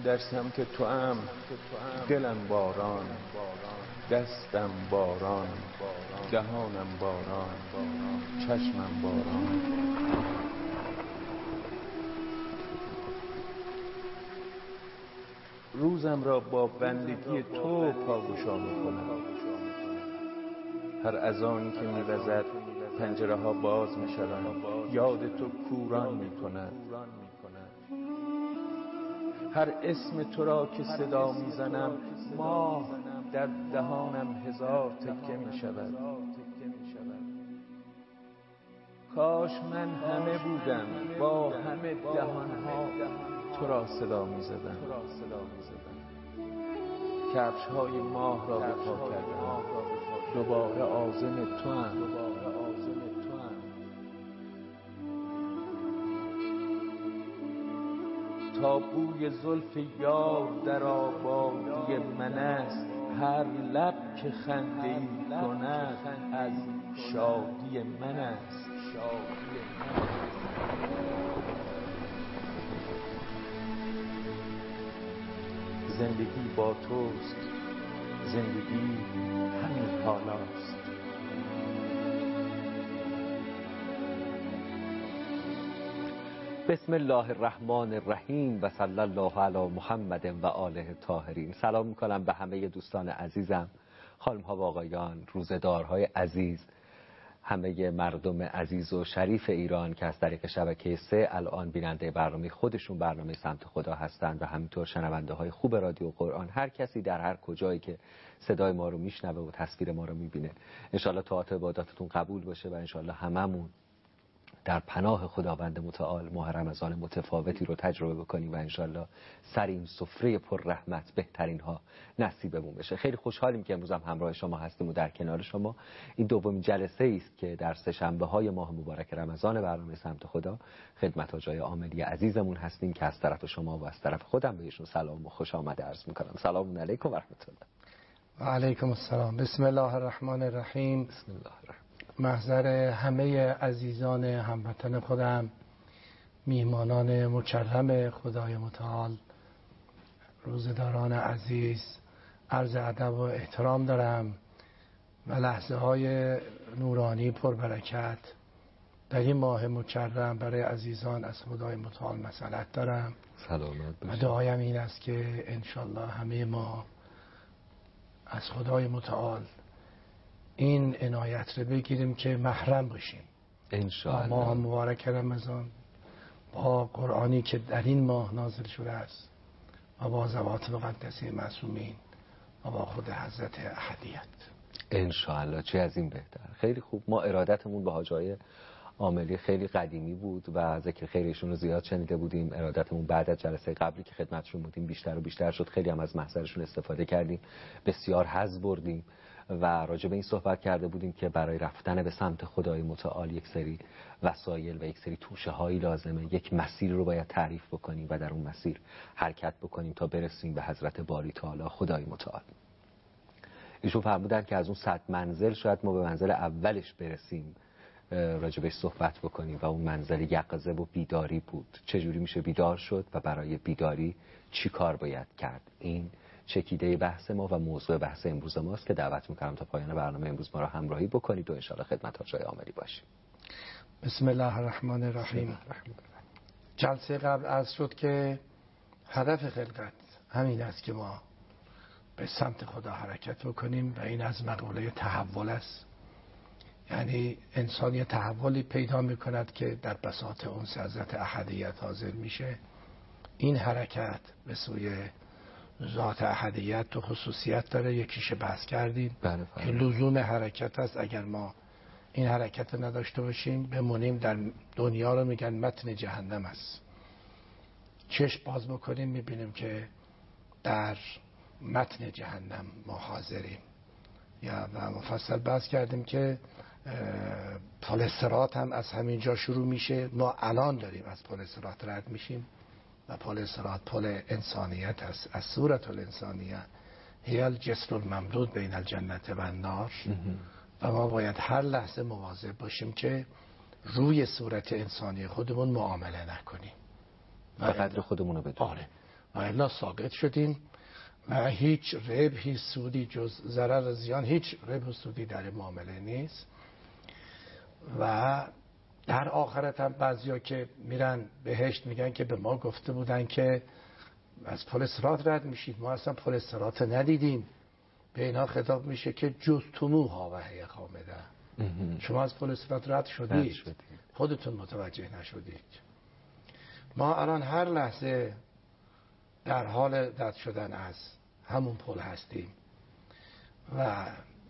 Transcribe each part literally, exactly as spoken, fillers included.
در سمت تو ام، دلم باران، دستم باران، دهانم باران، چشمم باران. روزم را با بندگی تو پاگشا میکنم. هر اذانی که میوزد پنجره ها باز میشوند، یاد تو کوران میکند. هر اسم تو را که صدا میزنم، ماه در دهانم هزار تکه میشود. کاش من همه بودم با همه دهانها تو را صدا میزدم. کفش های ماه را به پا کردم، دوباره عازم تو ام. تا بوی زلف یار در آبادی من است، هر لب که خنده ای کند از شادی من است. زندگی با توست، زندگی همین حالاست. بسم الله الرحمن الرحیم و صلی الله علی محمد و آله طاهرین. سلام میکنم به همه دوستان عزیزم، خانم ها و آقایان، روزدارهای عزیز، همه مردم عزیز و شریف ایران که از طریق شبکه سه الان بیننده برنامه خودشون برنامه سمت خدا هستند و همینطور شنونده های خوب رادیو قرآن. هر کسی در هر کجایی که صدای ما رو میشنوه و تصویر ما رو میبینه، انشالله طاعت عباداتتون قبول باشه و انشالله هممون در پناه خداوند متعال ماه رمضان متفاوتی رو تجربه بکنیم و انشالله سر این سفره پر رحمت بهترین ها نصیبمون بشه. خیلی خوشحالیم که امروز هم همراه شما هستیم و در کنار شما. این دومین جلسه است که در سه شنبه های ماه مبارک رمضان برنامه سمت خدا خدمت آقای عاملی عزیزمون هستیم که از طرف شما و از طرف خودم بهشون سلام و خوش آمد عرض میکنم. سلام علیکم و رحمت الله. و علیکم السلام. بسم الله الرحمن الرحیم. بسم الله الرحمن. محضر همه عزیزان هموطن خودم، میهمانان مکرم خدای متعال، روزداران عزیز، عرض ادب و احترام دارم و لحظه های نورانی پربرکت در این ماه مکرم برای عزیزان از خدای متعال مسئلت دارم. سلامت و باشید. دعایم این است که انشالله همه ما از خدای متعال این عنایت رو بگیریم که محرم باشیم انشاءالله. ماه مبارک رمضان با قرآنی که در این ماه نازل شده است و با ذوات مقدسه معصومین و با خود حضرت احدیت انشاءالله. چه از این بهتر. خیلی خوب. ما ارادتمون به حاجای عاملی خیلی قدیمی بود و ذکر خیرشون رو زیاد شنیده بودیم. ارادتمون بعد از جلسه قبلی که خدمتشون بودیم بیشتر و بیشتر شد. خیلی هم از محضرشون استفاده کردیم، بسیار حظ بردیم و راجع به این صحبت کرده بودیم که برای رفتن به سمت خدای متعال یک سری وسایل و یک سری توشه هایی لازمه. یک مسیر رو باید تعریف بکنیم و در اون مسیر حرکت بکنیم تا برسیم به حضرت باری تعالی خدای متعال. ایشون فرمودن که از اون صد منزل شاید ما به منزل اولش برسیم راجبش صحبت بکنیم و اون منزل یقظه و بیداری بود. چجوری میشه بیدار شد و برای بیداری چی کار باید کرد؟ این چکیده بحث ما و موضوع بحث امروز ماست که دعوت میکنم تا پایان برنامه امروز ما را همراهی بکنید و انشاءالله خدمت آقای عاملی باشیم. بسم الله الرحمن الرحیم. جلسه قبل عرض شد که هدف خلقت همین است که ما به سمت خدا حرکت بکنیم و این از مقوله تحول است. یعنی انسان یه تحولی پیدا میکند که در بساط اون حضرت احدیت حاضر میشه. این حرکت به سوی ذات احدیت تو خصوصیت داره، یکیش بحث کردیم که لزوم حرکت است. اگر ما این حرکت نداشته باشیم بمونیم در دنیا رو میگن متن جهنم است. چشم باز بکنیم میبینیم که در متن جهنم ما حاضریم. یا و مفصل بحث کردیم که پل صراط هم از همین جا شروع میشه. ما الان داریم از پل صراط رد میشیم و پل صراط پل انسانیت است. از صورت الانسانیه هی الجسر الممدود بین الجنت و النار و ما باید هر لحظه مواظب باشیم که روی صورت انسانی خودمون معامله نکنیم و قدر خودمون رو بدونیم. آره. و الا ساقط شدیم و هیچ ربح، هیچ سودی جز ضرر زیان، هیچ ربح و سودی در معامله نیست. و در آخرت هم بعضیا که میرن بهشت میگن که به ما گفته بودن که از پل صراط رد میشید، ما اصلا پل صراط ندیدیم. به اینا خطاب میشه که جز تموها و هی خامده، شما از پل صراط رد شدید، خودتون متوجه نشدید. ما الان هر لحظه در حال رد شدن از همون پل هستیم و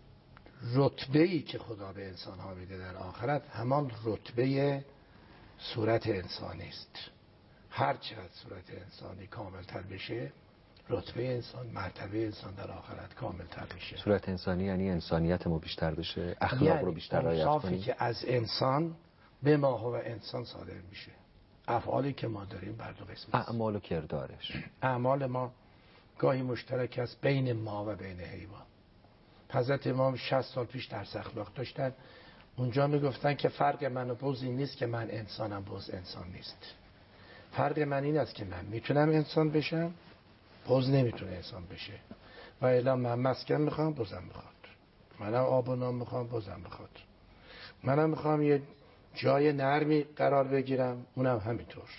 رتبه‌ای که خدا به انسان ها میده در آخرت همان رتبه صورت انسانی است. هر چقدر صورت انسانی کامل تر بشه، رتبه انسان، مرتبه انسان در آخرت کامل تر بشه. صورت انسانی یعنی انسانیت ما بیشتر بشه، اخلاق یعنی رو بیشتر رعایت کنیم. اوصافی که از انسان به ما و انسان صادر میشه، افعالی که ما داریم بر دو قسم است. اعمال و کردارش. اعمال ما گاهی مشترک است بین ما و بین حیوان. حضرت امام شصت سال پیش درس اخلاق داشتن، اونجا میگفتن که فرق من و بز این نیست که من انسانم، بز انسان نیست. فرق من این است که من میتونم انسان بشم، بز نمیتونه انسان بشه. و الا من مسکن میخوام، بزم میخواد. منم آب و نان میخوام، بزم میخواد. منم میخوام یه جای نرمی قرار بگیرم، اونم همینطور.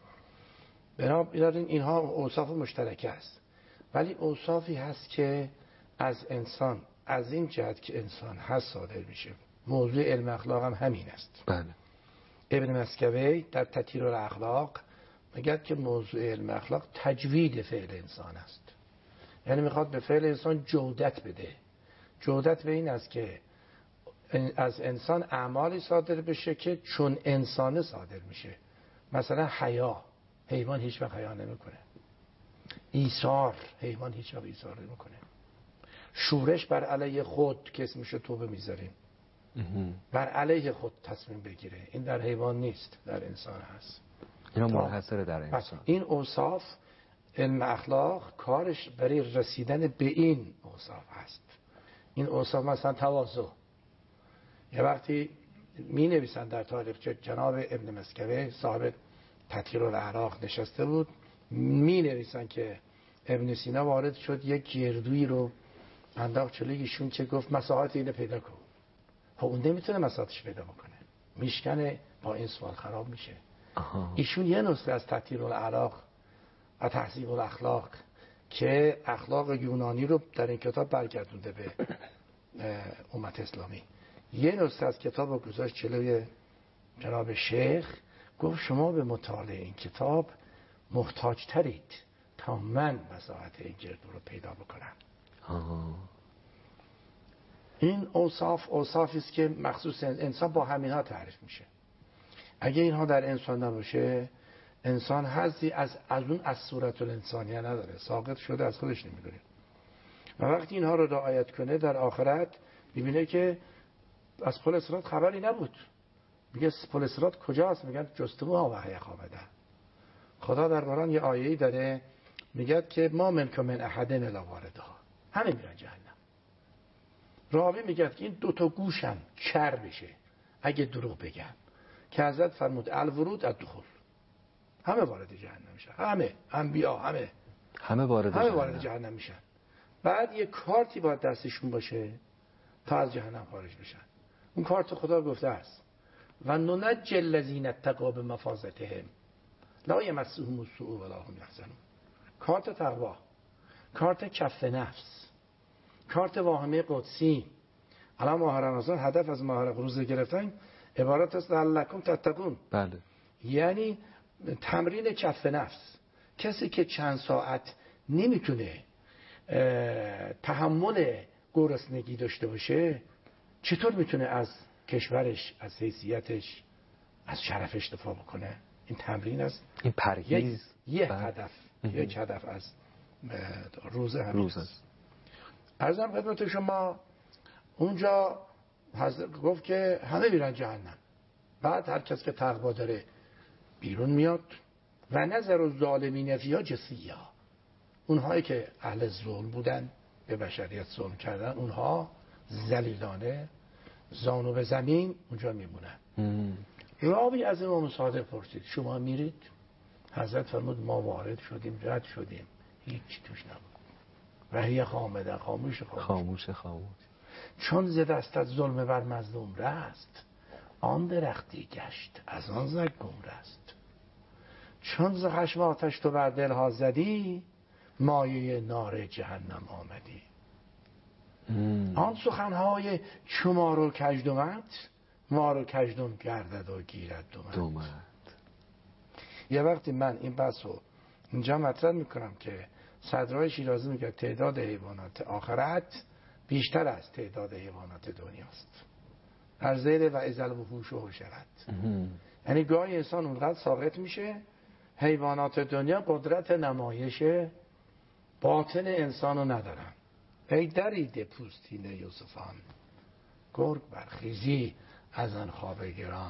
بنابراین اینها اوصاف مشترکه است، ولی اوصافی هست که از انسان، از این جهت که انسان هست صادر میشه. موضوع علم اخلاق هم همین است. بله. ابن مسکوی در تطهیر الاخلاق میگه که موضوع علم اخلاق تجوید فعل انسان است. یعنی میخواد به فعل انسان جودت بده. جودت به این است که از انسان اعمالی صادر بشه که چون انسانه صادر میشه. مثلا حیا، حیوان هیچ وقت حیا نمیکنه. ایثار، حیوان هیچ وقت ایثار نمیکنه. شورش بر علیه خود که اسمش توبه میذاریم، بر علیه خود تصمیم بگیره، این در حیوان نیست، در انسان هست. اینا منحصر در انسان. این اوصاف علم اخلاق کارش برای رسیدن به این اوصاف هست. این اوصاف مثلا تواضع، یه وقتی می نویسن در تاریخ جناب ابن مسکوی صاحب تطهیر الاعراق نشسته بود، می نویسن که ابن سینا وارد شد یک گردویی رو انداخت جلوی ایشون که گفت مساحات اینو پیدا کن. خب اون نمیتونه مساحتش پیدا بکنه، میشکنه، با این سوال خراب میشه. آها. ایشون یه نسخه از تطهیر الاعراق و تهذیب الاخلاق که اخلاق یونانی رو در این کتاب برگردونده به امت اسلامی، یه نسخه از کتاب رو گذاشت جلوی جناب شیخ، گفت شما به مطالعه این کتاب محتاج ترید تا من مساحت این گردو رو پیدا بکنم. آها. این اوصاف اوصافی است که مخصوص انسان با همینها تعریف میشه. اگه اینها در انسان نباشه، انسان حظی از از اون از صورت الانسانیه نداره، ساقط شده، از خودش نمیدونه. و وقتی اینها رو رعایت کنه در آخرت میبینه که از پل صراط خبری نبود. میگه پل صراط کجاست؟ میگن جستموها و هی خامده. خدا در قرآن یه آیه‌ای داره میگه که ما منکم من احد الا واردها، همه میرن جهنم. راوی میگه که این دو تا گوشم کر بشه اگه دروغ بگم، که حضرت فرمود الورود الدخول، همه وارد جهنم میشن، همه انبیا همه همه وارد همه جهنم. وارد جهنم میشن. بعد یه کارتی باید دستشون باشه تا از جهنم خارج بشن. اون کارت خدا گفته است و ننجی الذین اتقوا بمفازتهم لا یمسهم السوء ولا هم یحزنون. کارت تقوا، کارت کف نفس، کارت واهمه قدسی. الان ماه رمضان هدف از ماه روزه گرفتن عبارت است لعلکم تتقون. بله. یعنی تمرین کف نفس. کسی که چند ساعت نمیتونه تحمل گرسنگی داشته باشه، چطور میتونه از کشورش، از حیثیتش، از شرفش دفاع بکنه؟ این تمرین است. این پرهیز یک هدف یک هدف از روزه همین روز است. عرضم خدمت شما اونجا گفت که همه میرن جهنم. بعد هر کس که تقوا داره بیرون میاد و نظر الظالمین فیها جثیا. اونهایی که اهل ظلم بودن، به بشریت ظلم کردن، اونها ذلیلانه زانو به زمین اونجا میمونن. راوی از امام صادق پرسید شما میرید؟ حضرت فرمود ما وارد شدیم رد شدیم، هیچ توش نبود. وحی خامده، خاموش خاموش خاموش خاموش. چون ز دست از ظلم بر مظلوم رست، آن درختی گشت از آن زگ گم رست. چون ز خشم آتش تو بر دلها زدی، مایه نار جهنم آمدی. مم. آن سخنهای چو مار و کژدمت، مار و کژدم گردد و گیرد دمت. دومت. یه وقتی من این بحث رو اینجا مطرح میکنم که صدرهای شیرازی میگه تعداد حیوانات آخرت بیشتر از تعداد حیوانات دنیاست. در زیر و ازل وحوش و حشرت، یعنی گاهی انسان اونقدر ساقط میشه، حیوانات دنیا قدرت نمایش باطن انسانو ندارن. ای درید پوستین یوسفان، گرگ برخیزی از آن خواب گران.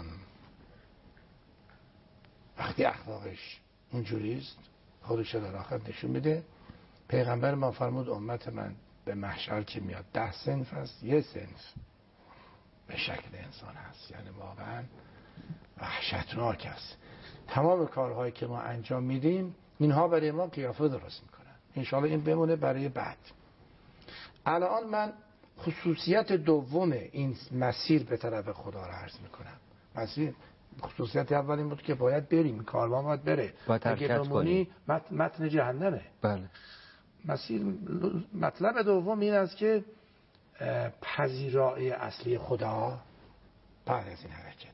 وقتی اخلاقش اونجوریست خودش در آخر نشون میده. پیغمبر ما فرمود امت من به محشر که میاد ده صنف هست، یه صنف به شکل انسان هست، یعنی واقعا وحشتناک است. تمام کارهایی که ما انجام میدیم اینها برای ما قیافه درست میکنن. انشاءالله این بمونه برای بعد. الان من خصوصیت دوم این مسیر به طرف خدا رو عرض میکنم. مسیر خصوصیت اول این بود که باید بریم، کاروان باید بره، باید حرکت کنیم. مت... متن جهنمه. بله. مسیر مطلب دوم این است که پذیرایی اصلی خدا بعد از این حرکته.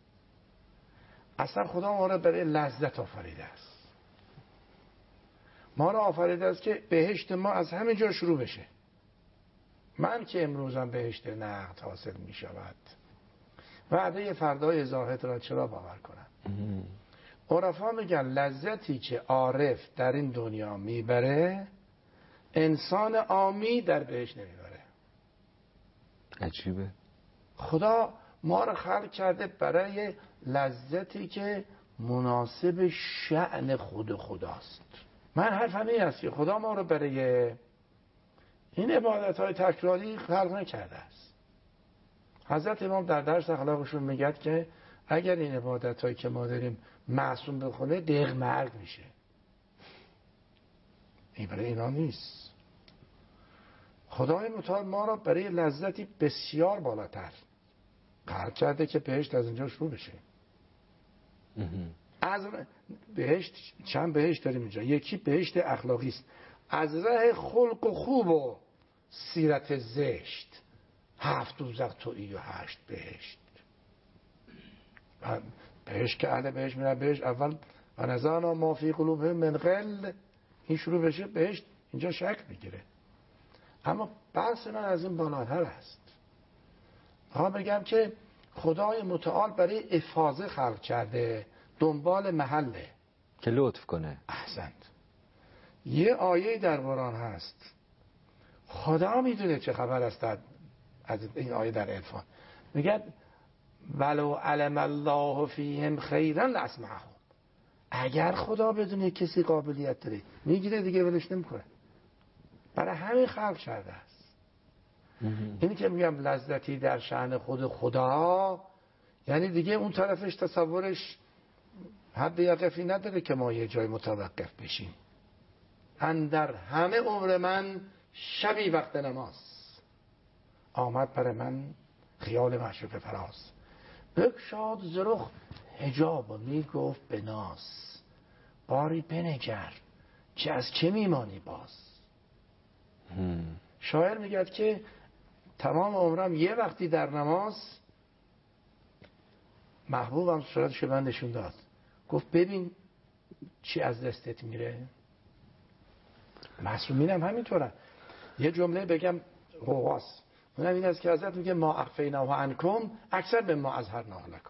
اصلا خدا ما را برای لذت آفریده است. ما را آفریده است که بهشت ما از همین جا شروع بشه. من که امروزم بهشت نقد حاصل می شود، وعده فردای زاهد را چرا باور کنم؟ عرفا میگن لذتی که عارف در این دنیا میبره، انسان عامی در بهشت نمیبره. عجیبه. خدا ما را خلق کرده برای لذتی که مناسب شأن خود خداست. من حرفم این است که خدا ما رو برای این عبادت های تکراری خلق نکرده است. حضرت امام در درس اخلاقشون میگه که اگر این عبادت هایی که ما داریم معصوم بخونه دق مرگ میشه. این برای اینا نیست. خدای متعال ما را برای لذتی بسیار بالاتر خلق کرده که بهشت از اینجا شروع بشه. از بهشت چند بهشت داریم اینجا. یکی بهشت اخلاقی است، از راه خلق و خوب و سیرت زشت، هفت دوزخ تویی و هشت بهشت. بهشت که اهل بهشت میرن بهشت اول و نزانا ما فی قلوبهم من غل، این شروع بشه بهشت اینجا شکل میگیره. اما بحث من از این بالاتر است. ها بگم که خدای متعال برای افاضه خلق کرده، دنبال محله که لطف کنه. احسنت. یه آیه در قرآن هست، خدا میدونه چه خبر است از این آیه در عرفان. میگه ولو علم الله فیهم خیرا لاسمعهم. اگر خدا بدونه کسی قابلیت داره میگیره دیگه ولش نمیکنه. برای همین خلق کرده است. اینی که میگم لذتی در شأن خود خدا، یعنی دیگه اون طرفش تصورش حد یقفی نداره که ما یه جای متوقف بشیم. اندر همه عمر من شبی وقت نماز، آمد پر من خیال معشوق فراز. بگشاد زرخ حجاب و میگفت به ناز، باری بنگر که از چه میمانی باز. شاعر میگه که تمام عمرم یه وقتی در نماز، محبوبم صورتشو من نشون داد، گفت ببین چی از دستت میره. معصومین هم همینطورن. یه جمله بگم غواص، اونم این است که حضرت میگه ما اخفینا و عنکم اکثر به ما اظهرنا لکم.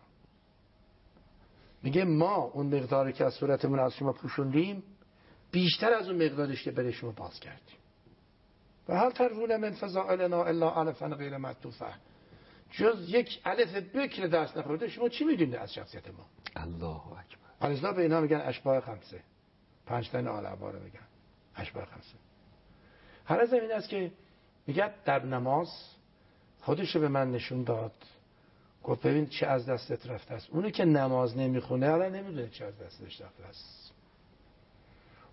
میگه ما اون مقداری که از صورتمون از شما پوشوندیم بیشتر از اون مقدارش که برای شما باز کردیم. و هل ترون من فضائلنا الا الفا غیر مطوفه، جز یک الف بکر درس نخورده شما چی میدونید از شخصیت ما؟ الله اکبر. علیزا به اینا میگن اشباح خمسه، پنج تا علما رو میگن اشباح خمسه. هر از این است که میگه در نماز خودشو به من نشون داد، گفت ببین چه از دستت رفته است. اونی که نماز نمیخونه الان نمیدونه چه از دستش رفته است.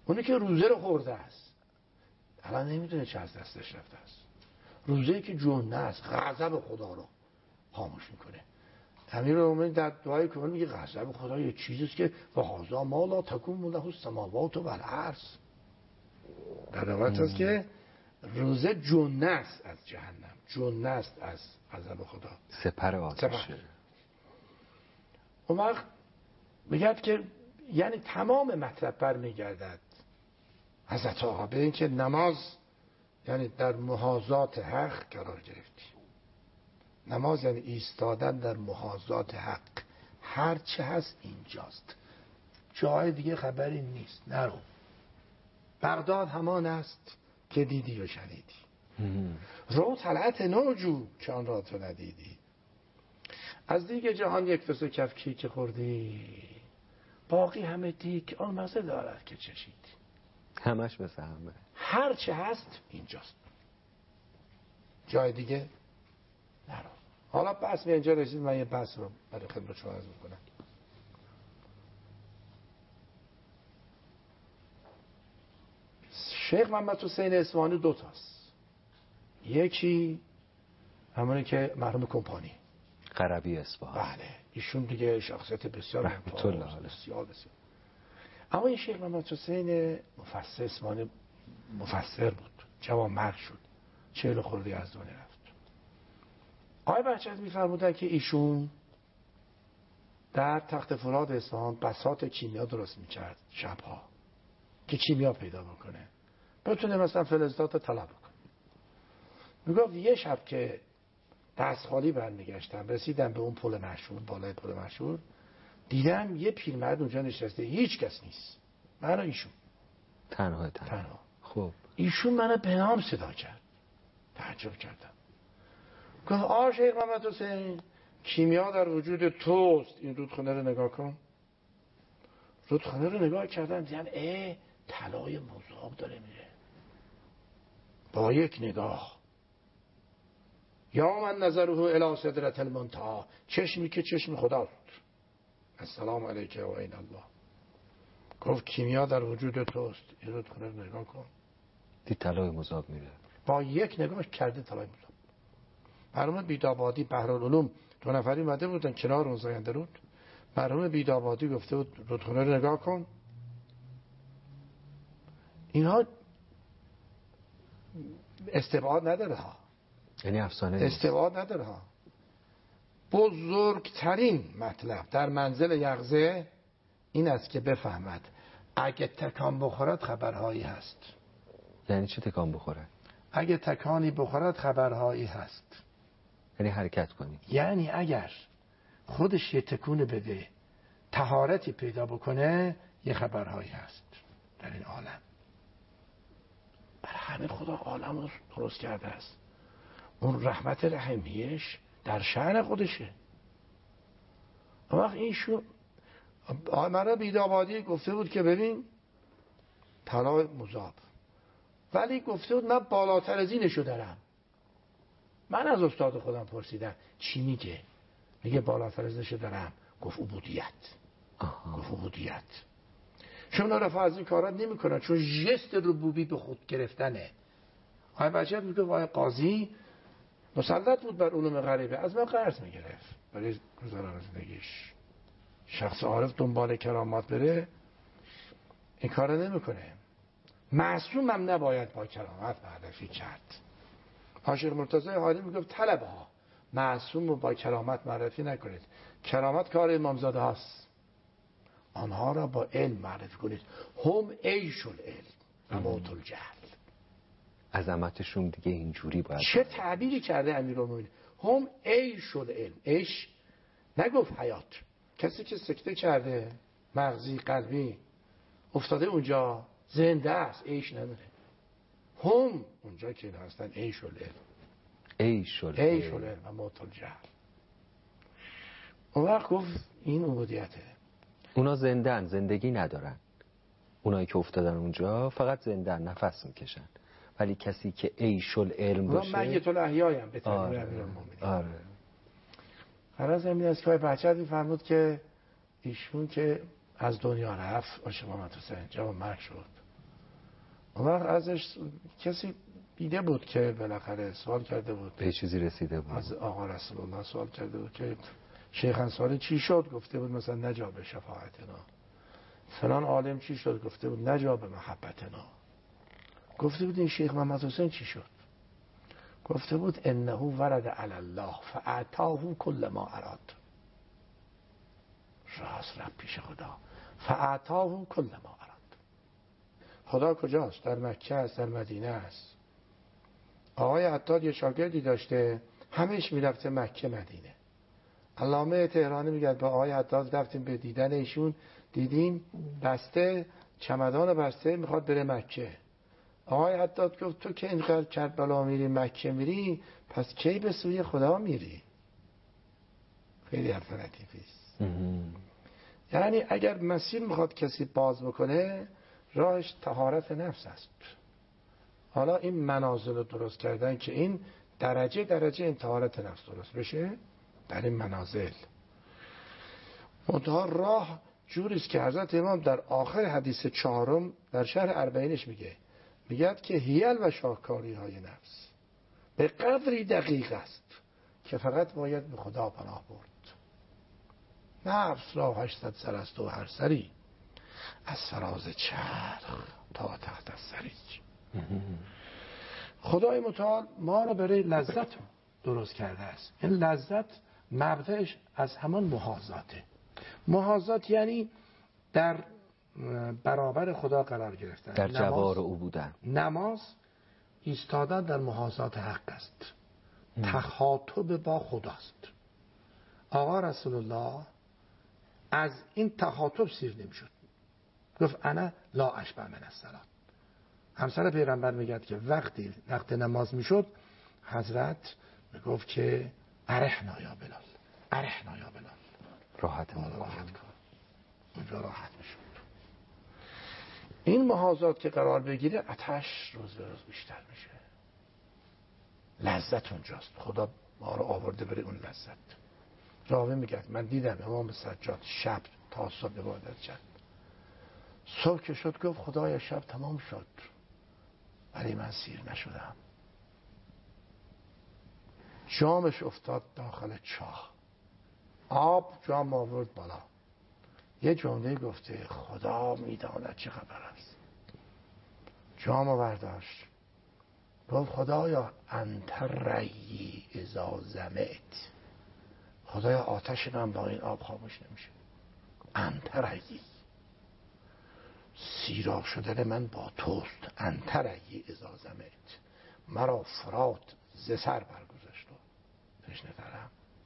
اونی که روزه رو خورده است الان نمیدونه چه از دستش رفته است. روزه‌ای که جنه است، غضب خدا رو خاموش میکنه. امیرالمومنین در دعای کامل میگه غضب خدا یه چیزیست که و هذا ما لا تکون له السماوات والارض. در روایت هست که روزه جنه است از جهنم، جنه است از غضب خدا، سپر آتشه. اون وقت میگد که یعنی تمام مطلب برمیگردد حضرت آقا به این که نماز یعنی در محاذات حق قرار گرفتی. نماز یعنی ایستادن در محاذات حق، هر چه هست اینجاست، جای دیگه خبری نیست، نرو. بغداد همان است که دیدی و شنیدی، رو طلعت نوجو که آن را تو ندیدی. از دیگه جهان یک دو سه کف کیک خوردی، باقی همه دیگ آن مزه دارد که چشیدی. همش مثل همه، هر چه هست اینجاست، جای دیگه نرو. حالا بس به اینجا رسید، من یه بس رو برای خدمت شما عرض می‌کنم. شیخ محمد حسین اصفهانی دو تاست. یکی همونی که مرحوم کمپانی قربی اصفهان، بله، ایشون دیگه شخصیت بسیار رحمت الله علیه، بسیار بسیار. اما این شیخ محمد حسین مفسر اصفهانی مفسر بود، جوان مرگ شد، چهل خردی از دنیا رفت. آقای بهجت می‌فرمودن که ایشون در تخت فراد اصفهان بساط کیمیا درست می‌کرد شب‌ها که کیمیا پیدا بکنه، بتونه مثلا فلزات رو طلب بکنه. میگفت یه شب که دست خالی برمیگشتم، رسیدم به اون پل مشهور، بالای پل مشهور، دیدم یه پیرمرد اونجا نشسته، هیچ کس نیست، من و ایشون تنها تنها, تنها. خب ایشون منو به نام صدا کرد، تعجب کردم. گفت آ شیخ محمد حسین، کیمیا در وجود توست، این رودخونه رو نگاه کن. رودخونه رو نگاه کردم، دیدم اه طلای مذاب داره میره با یک نگاه. یا من نظره الی سدرة المنتهی، چشمی که چشم خدا بود. السلام علیکم و این الله. گفت کیمیا در وجود توست، این رودخونه رو نگاه کن. دید طلای مذاب میره، با یک نگاه کرده طلای مذاب. مرحوم بیدابادی بحرالعلوم دو نفری اومده بودن کنار اون زاینده رود. مرحوم بیدابادی گفته بود رودخونه رو نگاه کن. اینها استبعاد نداره ها، یعنی افسانه استبعاد نداره ها. بزرگترین مطلب در منزل یغزه این است که بفهمد اگه تکان بخورد خبرهایی هست. یعنی چه تکان بخورد؟ اگه تکانی بخورد خبرهایی هست، یعنی حرکت کنی. یعنی اگر خودش یه تکون بده، طهارتی پیدا بکنه، یه خبرهایی هست در این عالم. برای همه خدا عالم رو درست کرده است. اون رحمت رحمیش در شأن خودشه. وقت این شو مرا بیدابادی گفته بود که ببین طلای مذاب، ولی گفته بود من بالاتر از اینشو دارم. من از استاد خودم پرسیدم چی میگه؟ میگه بالاتر از اینشو دارم. گفت عبودیت. آها. گفت عبودیت. چون رفع از این کارات نمی کنن، چون ژست ربوبی به خود گرفتنه. آقای بهجت میگه آقای قاضی مسلط بود بر علوم غریبه، از من قرض میگرفت برای گذران زندگیش. شخص عارف دنبال کرامات بره این کار نمیکنه. معصوم هم نباید با کرامت معرفی کرد. عاشق مرتضی حالی میگفت طلبه ها معصوم رو با کرامت معرفی نکنید، کرامت کار امامزاده هاست، آنها را با علم معرفی کنید. هم عیش العلم و موت الجهل. عظمتشون دیگه اینجوری باید. چه تعبیری کرده امیرالمومنین؟ هم عیش العلم. عیش نگفت حیات. کسی که سکته کرده مغزی قلبی افتاده اونجا زنده است، عیش نداره. هم اونجا که هستن عیش العلم، عیش العلم عیش العلم و موت الجهل. اون وقت گفت این عبودیته. اونا زندن، زندگی ندارن. اونایی که افتادن اونجا فقط زندن، نفس میکشن. ولی کسی که عیش العلم باشه، من میت الاحیایم به تعبیر آره. امیرالمومنین. آره. غرض این است که بهجت میفرمود که ایشون که از دنیا رفت، عاشق محمد حسین جوان مرگ شد، اون وقت ازش کسی دیده بود که بالاخره سوال کرده بود، به چیزی رسیده بود، از آقا رسول الله سوال کرده بود که شیخ انصاری چی شد؟ گفته بود مثلا نجا به شفاعتنا. فلان عالم چی شد؟ گفته بود نجا به محبتنا. گفته بود این شیخ محمد حسین چی شد؟ گفته بود انه ورد علی الله فاعطاه کل ما اراد. راست رفت پیش خدا، فاعطاه کل ما اراد. خدا کجاست؟ در مکه است، در مدینه است. آقای عطار یه شاگردی داشته، همش میرفته مکه مدینه. علامه تهرانی میگه با آقای عطار رفتیم به دیدن ایشون، دیدیم بسته چمدان بسته میخواد بره مکه. آقای عطار گفت تو که اینقدر کربلا میری مکه میری، پس کی به سوی خدا میری؟ خیلی حرف لطیفیست. یعنی اگر مسیر میخواد کسی باز بکنه، راهش طهارت نفس است. حالا این منازل رو درست کردن که این درجه درجه این طهارت نفس درست بشه در این منازل. منتها راه جوریست که حضرت امام در آخر حدیث چهارم در شرح اربعینش میگه میگه که هیل و شاکاری های نفس به قدری دقیق است که فقط باید به خدا پناه برد. نفس را هشتصد سر است و هر سری از فراز چرخ تا تحت سری. خدای متعال ما رو برای لذت درست کرده است. این لذت مبدأش از همان محاذاته. محاذات یعنی در برابر خدا قرار گرفتن، در جوار او بودن. نماز ایستادن در محاذات حق است، تخاطب با خداست. آقا رسول الله از این تخاطب سیر نمیشد. گفت انا لا اشبع من الصلاه. همسر پیغمبر میگه که وقتی وقت نماز میشد حضرت میگفت که ارحنا یا بلال، ارحنا یا بلال، راحت ما راحت کن. اونجا راحت میشد. این محاذات که قرار بگیره آتش روز به روز بیشتر میشه. لذت اونجاست. خدا ما رو آورده بره اون لذت. راوی میگه من دیدم امام سجاد شب تا صبح عبادت کرد. صبح که شد گفت خدایا شب تمام شد ولی من سیر نشدم. جامش افتاد داخل چاه، آب جام آورد بالا. یه جمله گفته خدا میداند چه خبر است. جامو برداشت گفت خدایا انت رئی اذا ظمأت. خدایا آتش من با این آب خاموش نمیشه. انت رئی، سیراب شدن من با توست. انت رئی اذا ظمأت. مرا فرات ز سر برگذشت و تشنه ترم.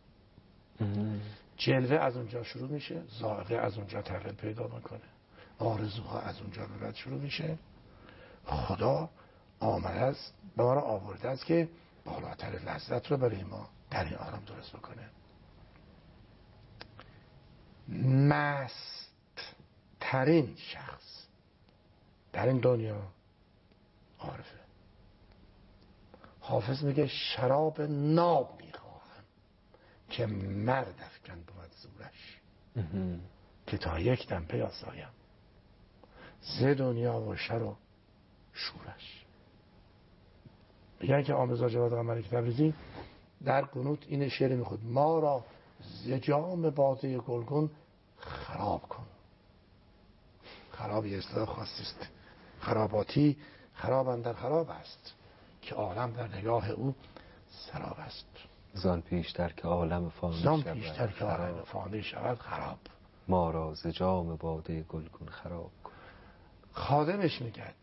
جلوه از اونجا شروع میشه، ذائقه از اونجا تغییر پیدا میکنه، آرزوها از اونجا به بعد شروع میشه. خدا آمده است به ما را آورده است که بالاتر لذت رو برای ما در این عالم درست بکنه. مست ترین شخص در این دنیا عارفه. حافظ میگه شراب ناب میخواهم که مرد افکن بود زورش، که تا یک دم پیاسایم ز دنیا و شر و شورش. میگن که آمرزا جواد قمری تبریزی در قنوت این شعر میخود ما را ز جام باده گلگون خراب کن. خراب یه اصطلاح خاصی است. خراباتی خراب اندر خراب است که عالم در نگاه او سراب است. زان پیشتر که عالم فانی زان شود پیشتر که عالم فانی شود خراب. ما را ز جام باده گلگون خراب کن. خادمش میگد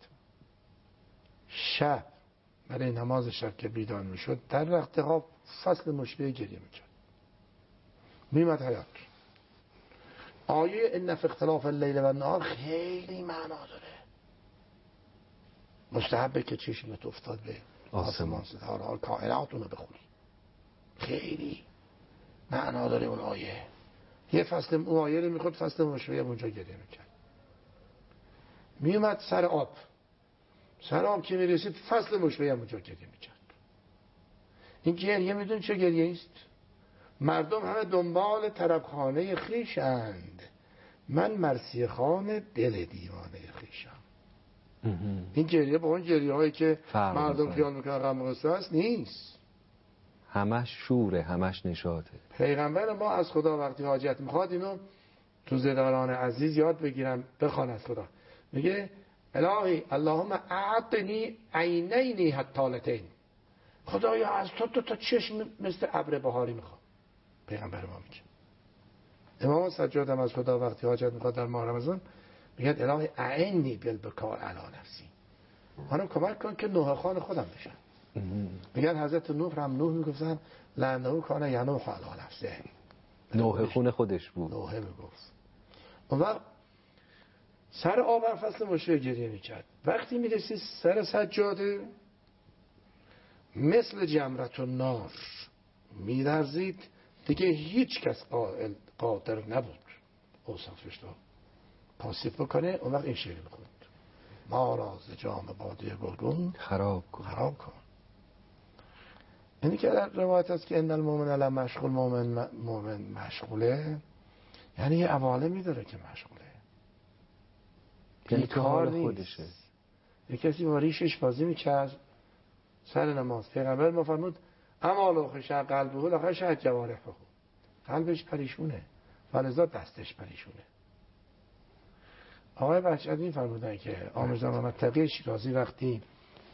شب برای نماز شب که بیدار میشد در وقت خواب فصل مشبه گریه میکرد. میمد حیات. آیه ان فی اختلاف اللیل و النهار خیلی معنا داره. مستحبه که چشمت افتاد به آسمان ستاره ها کائنات اونو بخونی. خیلی معنا داره اون آیه. یه فصل اون آیه رو میخورد فصل مشبه اونجا گریه میکرد. میومد سر آب، سر آب که میرسید فصل مشبه اونجا گریه میکرد. این گریه میدون چه گریه است؟ مردم همه دنبال طربخانه خیشند، من مرثیه خان دل دیوانه خیشم. این گریه با اون گریه هایی که مردم میکنه. خیال میکنن غم و غصه است نیست، همش شوره، همش نشاطه. پیغمبر ما از خدا وقتی حاجت میخواد اینو تو زداران عزیز یاد بگیرم بخوان از خدا، میگه الهی اللهم اعطنی عینینی حتالتین، خدایا از تو تو تا چشم مثل ابر بهاری میخوام. پیغمبر ما میگه. امام سجاد هم از خدا وقتی حاجت میخواد در ماه رمضان میگه الهی اعنی بالبکاء علی نفسی، منو کمک کن که نوح خان خودم بشم. میگن حضرت نوح هم نوح میگفتن لانه کان ینوح علی نفسه، نوح خون خودش بود. نوح میگفت. اون وقت سر آبر فصل مشرق گریه میکرد، وقتی میرسید سر سجاده مثل جمرت و نار میلرزید، دیگه هیچ کس قادر نبود اوصافش رو توصیف بکنه. اون وقت این شعر میخوند ما را ز جام باده گلگون خراب کن خراب کن. اینی که در روایت هست که ان المؤمن لمشغول، مؤمن مؤمن مشغوله، یعنی یه عوالمی داره که مشغوله، یعنی کار خودشه. یه کسی با ریشش بازی میکرد سر نماز، پیغمبر ما فرمود اما لوخش قلبه لخش جوارحه، قلبش پریشونه فلذا دستش پریشونه. آقای بهجت می فرمودن که آموزان محمد تقی شیرازی وقتی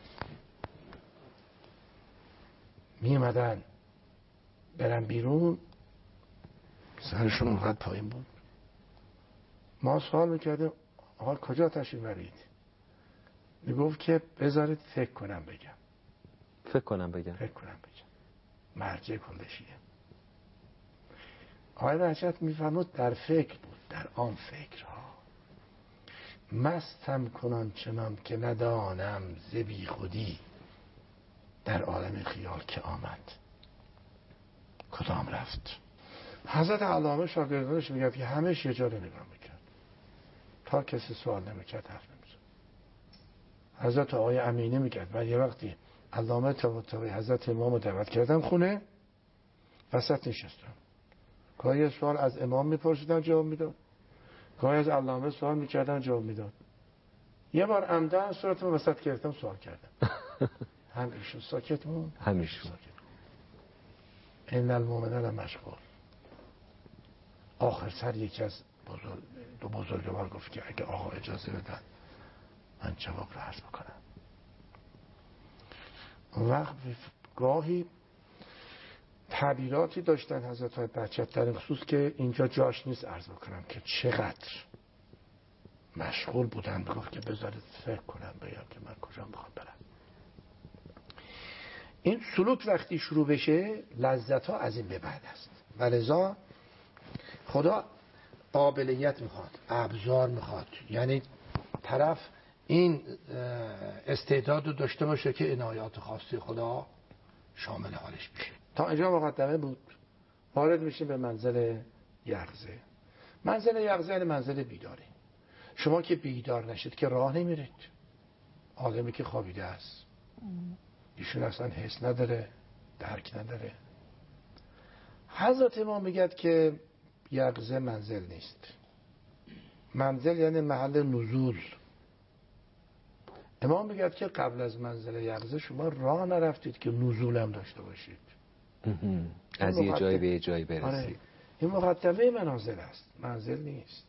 می اومدن برن بیرون سرشون اونقدر پایین بود، ما سوال میکردیم آقا کجا تشریف برید؟ میگفت که بذارید فکر کنم بگم. فکر کنم بگم فکر کنم بگم مرجع کلشیه. آقای بهجت میفرمود در فکر بود، در آن فکرها مستم کنان چنان که ندانم ز بی خودی، در عالم خیال که آمد کدام رفت. حضرت علامه شاگردانش میگفت که همش یه جا رو نگاه میکرد، تا کسی سوال نمیکرد حرف نمیزد. حضرت آقای امینی میکرد من یه وقتی علامه طباطبایی حضرت امام رو دعوت کردم خونه، وسط نشستم، گاهی یه سوال از امام میپرسیدم جواب میداد، گاهی از علامه سوال میکردم جواب میداد. یه بار عمدن صورتم وسط گرفتم سوال کردم همیشه ساکت مون همیشه ساکت. ان المؤمن لمشغول. آخر سر یکی از بزرگ دو بزرگوار گفت که اگه آقا اجازه بدن من جواب رو عرض بکنم. اون وقت گاهی تعبیراتی داشتن حضرت های بهجت در این خصوص که اینجا جاش نیست عرض بکنم که چقدر مشغول بودن. گفت که بذارید فکر کنم بگم که من کجا میخوام برم. این سلوک وقتی شروع بشه لذت ها از این به بعد است و لذا خدا قابلیت میخواد، ابزار میخواد، یعنی طرف این استعداد رو داشته باشه که عنایات خاصی خدا شامل حالش بشه. تا اینجا مقدمه بود. وارد میشیم به منزل یقظه. منزل یقظه یعنی منزل بیداری. شما که بیدار نشید که راه نمیرید. آدمی که خوابیده است ایشون اصلا حس نداره، درک نداره. حضرت امام میگه که یقظه منزل نیست. منزل یعنی محل نزول. امام میگه که قبل از منزل یقظه شما راه نرفتید که نزول هم داشته باشید، از یه جایی به یه جایی برسید. آره. این مقدمه منازل است، منزل نیست.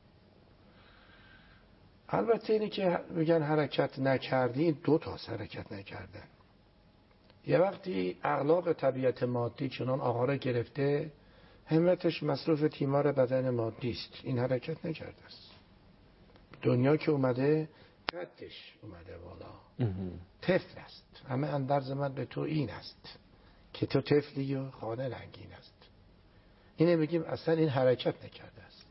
البته اینی که میگن حرکت نکردین، دو تا حرکت نکردن. یه وقتی اخلاق طبیعت مادی چنان آغاره گرفته همتش مصروف تیمار بدن مادی است، این حرکت نکرده است. دنیا که اومده قدش اومده بالا، طفل است. همه اندرز من به تو این است که تو طفلی و خانه رنگین است. اینه میگیم اصلا این حرکت نکرده است.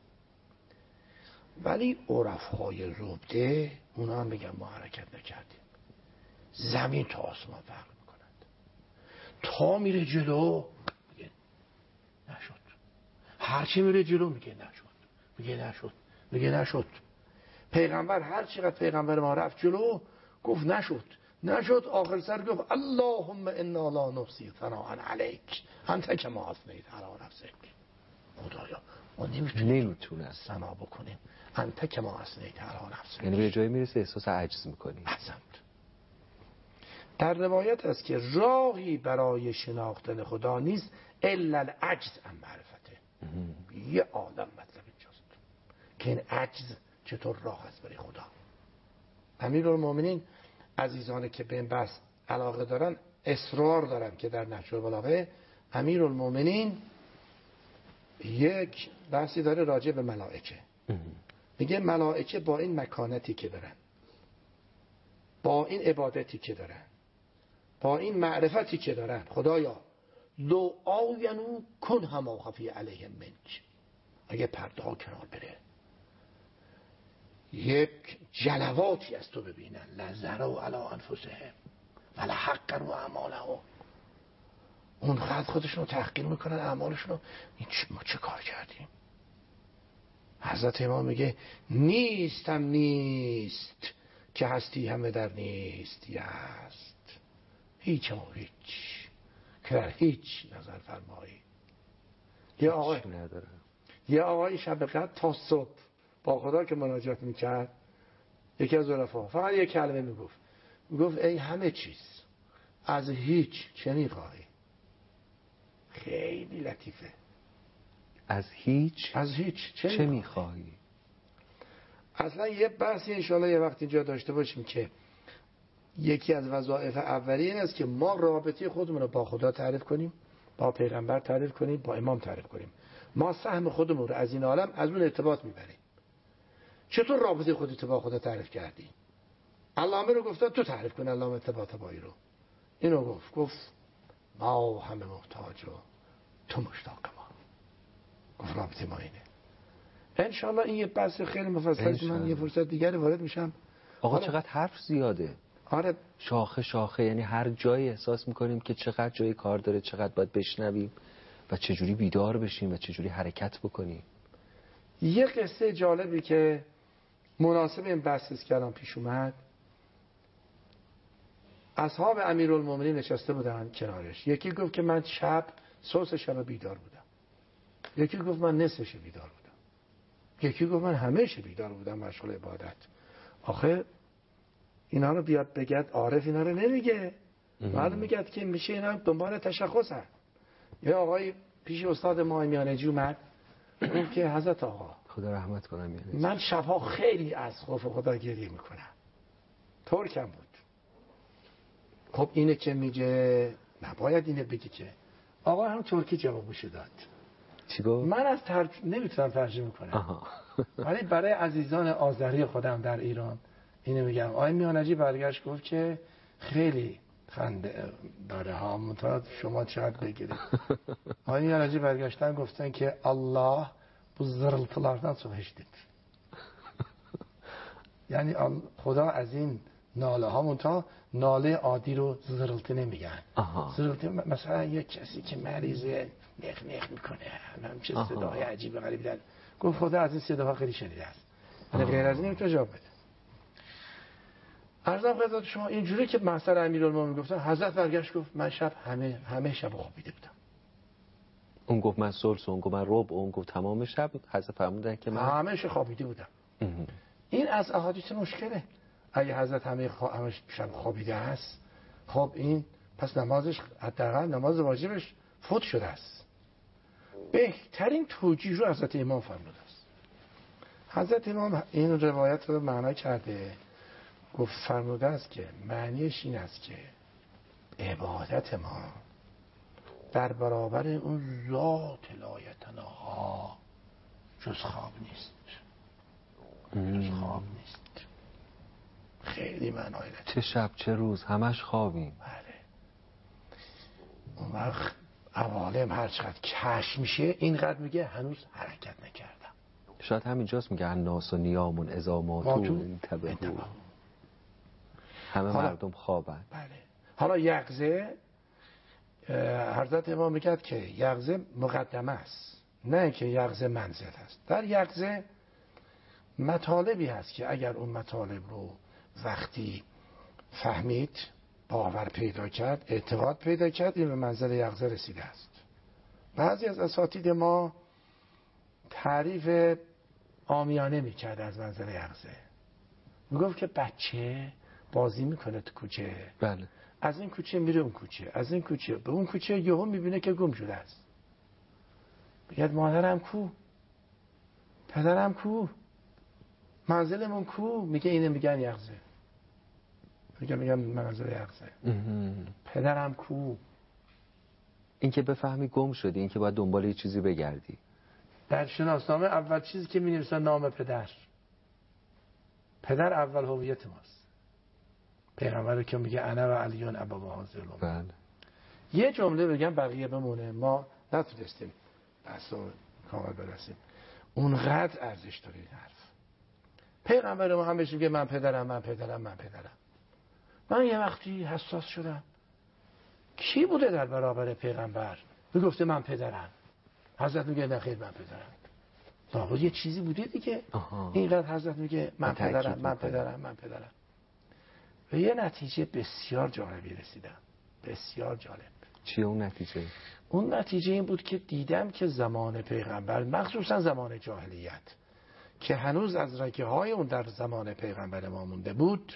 ولی عرفهای زبده اونا هم میگن ما حرکت نکردیم. زمین تا آسمان فرق میکنند. تا میره جلو میگه نشد، هرچی میره جلو میگه نشد، میگه نشد، میگه نشد. پیغمبر هر چقدر پیغمبر ما رفت جلو گفت نشد نشد، آخر سر گفت اللهم انا لا نحصی ثناء علیک انت کما اثنیت علی نفسک. خدایا ما نمیتونیم نمیتونه سنا بکنیم. انت کما اثنیت علی نفسک، یعنی به جایی میرسه احساس عجز میکنی. احسنت. در روایت است که راهی برای شناختن خدا نیست الا العجز عن معرفته. یه عالم مطلب اینجاست که این عجز چطور راه است برای خدا. امیرالمومنین عزیزانی که به این بحث علاقه دارن اصرار دارن که در نهج البلاغه امیرالمومنین یک بحثی داره راجع به ملائکه. میگه ملائکه با این مکانتی که دارن، با این عبادتی که دارن، با این معرفتی که دارن، خدایا لو آینو کن هما خفی علیهم منک، اگه پرده ها کنار بره یک جلواتی از تو ببینن، لزروا علی انفسهم ولحقروا اعمالهم، اون خد خودشون رو تحقیر میکنن اعمالشون رو. این ما چه کار کردیم؟ حضرت امام میگه نیستم نیست که هستی همه در نیستی است، هیچ هم هیچ که در هیچ نظر فرمایی. یه آقای نداره. یه آقای شب قدر تا صبح با خدا که مناجات میکرد، یکی از عرفا فقط یک کلمه میگفت، میگفت ای همه چیز از هیچ چه میخواهی؟ خیلی لطیفه. از هیچ از هیچ چه, چه میخواهی؟ اصلا یه بحثی انشاءالله یه وقت اینجا داشته باشیم که یکی از وظایف اولیه این است که ما رابطه خودمون رو با خدا تعریف کنیم، با پیغمبر تعریف کنیم، با امام تعریف کنیم. ما سهم خودمون رو از این عالم از اون ارتباط میبریم. چطور رابطه خودت با خدا تعریف کردی؟ علامه رو گفته تو تعریف کن، علامه ارتباط بایی رو. اینو گفت گفت ما همه محتاج و تو مشتاق ما. گفت رابطه ما اینه. انشالله این یه بحث خیلی مفصل، من یه فرصت دیگری وارد میشم. آقا چقدر حرف زیاده. آره شاخه شاخه، یعنی هر جایی احساس میکنیم که چقدر جایی کار داره، چقدر باید بشنویم و چجوری بیدار بشیم و چجوری حرکت بکنیم. یه قصه جالبی که مناسب این بحث است که الان پیش اومد، اصحاب امیرالمومنین نشسته بودن کنارش. یکی گفت که من شب سوس شب بیدار بودم، یکی گفت من نصفش بیدار بودم، یکی گفت من همیشه بیدار بودم مشغول عبادت. آخه اینا رو بیاد بگد عارف اینا رو نمیگه، معلوم میگد که میشه اینا دنبال تشخص هست. یه آقای پیش استاد ما میانجی اومد گفت که حضرت آقا خدا رحمت کنم یعنی من شبها خیلی از خوف خدا گریه میکنم. ترکم بود. خب اینه که میگه نباید اینه بگی که. آقا هم ترکی جوابشو داد. چی گفت؟ من از ترج... نمیتونم ترجمه کنم، ولی برای عزیزان آذری خودم در ایران اینو میگم. آقای میانجی برگشت گفت که خیلی خنده داره ها، منتها شما چقدر بگیرید. آقای میانجی برگشتن گفتن که الله bu zırıltılardan çok eşittir. یعنی خدا از این ناله ها منتها ناله عادی رو زرلتی نمیگن. زرلتی مثلا یک کسی که مریضه نخ نخ میکنه، هم چه صداهای عجیب غریب داره. گفت خدا از این صداها خیلی شنیده است، ولی غیر از این نمیتونه جواب بده. عرضم خدمت شما اینجوری که محضر امیرالمومنین گفتن، حضرت برگشت گفت من شب همه همه شب خوابیده بودم. اون گفت من سلس، اون گفت من ربع، اون گفت تمام شب. حضرت فرمودن که من همه شب خوابیده بودم. این از احادیث مشکله. اگه حضرت همه, خوا... همه شب خوابیده است، خب این پس نمازش حداقل نماز واجبش فوت شده است. بهترین توجیه رو حضرت امام فرموده است. حضرت امام این روایت رو معنا کرده، گفت فرموده است که معنیش این است که عبادت ما در برابر اون ذات لایتناها جز خواب نیست، جز خواب نیست. خیلی معنای لطیف. چه شب چه روز همش خوابیم. بله. اون وقت عوالم هر چقدر کش میشه اینقدر میگه هنوز حرکت نکردم. شاید همینجاست میگه الناس و نیامون اذا ماتوا انتبهوا، همه مردم خوابن. بله. حالا یقظه، حضرت امام میگه که یقظه مقدمه است، نه که یقظه منزل است. در یقظه مطالبی هست که اگر اون مطالب رو وقتی فهمید، باور پیدا کرد، اعتقاد پیدا کرد، این به منزل یقظه رسیده است. بعضی از اساتید ما تعریف عامیانه میکرد از منظر یغزه. میگفت که بچه بازی میکنه تو کوچه، بله. از این کوچه میره اون کوچه، از این کوچه به اون کوچه، یهو میبینه که گم شده است. میگه مادرم کو، پدرم کو، منزلمون کو؟ میگه اینه میگن یغزه. میگه میگم منزل یغزه. پدرم کو؟ این که بفهمی گم شدی، این که باید دنبال یه چیزی بگردی. در شناسنامه اول چیزی که می‌نویسن نام پدر. پدر اول هویت ماست. پیغمبر که میگه انا و علیون ابا هذه الامه. بله. یه جمله بگم بقیه بمونه، ما نتونستیم بحث رو کامل برسیم. اونقدر ارزش داره این حرف. پیغمبر ما همیشه میگه من پدرم، من پدرم، من پدرم. من یه وقتی حساس شدم، کی بوده در برابر پیغمبر میگفته من پدرم؟ حضرت میگه نه خیر من پدرم. لابد یه چیزی بوده دیگه. اینقدر حضرت میگه من پدرم، من پدرم، من پدرم. به یه نتیجه بسیار جالبی رسیدم. بسیار جالب. چیه اون نتیجه؟ اون نتیجه این بود که دیدم که زمان پیغمبر، مخصوصا زمان جاهلیت که هنوز از رگه های اون در زمان پیغمبر ما مونده بود،